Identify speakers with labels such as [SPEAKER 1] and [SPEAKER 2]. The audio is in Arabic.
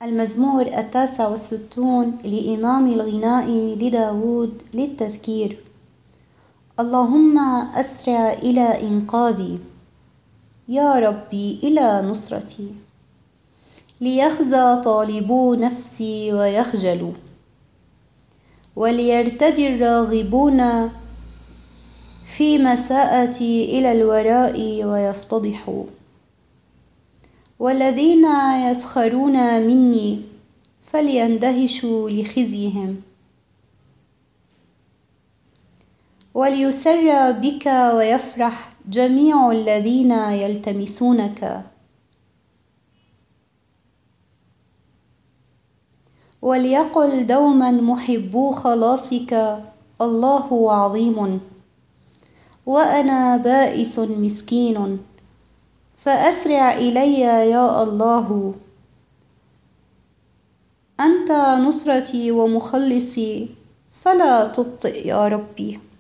[SPEAKER 1] المزمور 69 لإمام الغناء لداود للتذكير. اللهم أسرع إلى إنقاذي، يا ربي إلى نصرتي، ليخزى طالبو نفسي ويخجلوا، وليرتدي الراغبون في مساءتي إلى الوراء ويفتضحوا، والذين يسخرون مني فليندهشوا لخزيهم. وليسر بك ويفرح جميع الذين يلتمسونك، وليقل دوما محبو خلاصك الله عظيم، وأنا بائس مسكين، فأسرع إلي يا الله. أنت نصرتي ومخلصي، فلا تبطئ يا ربي.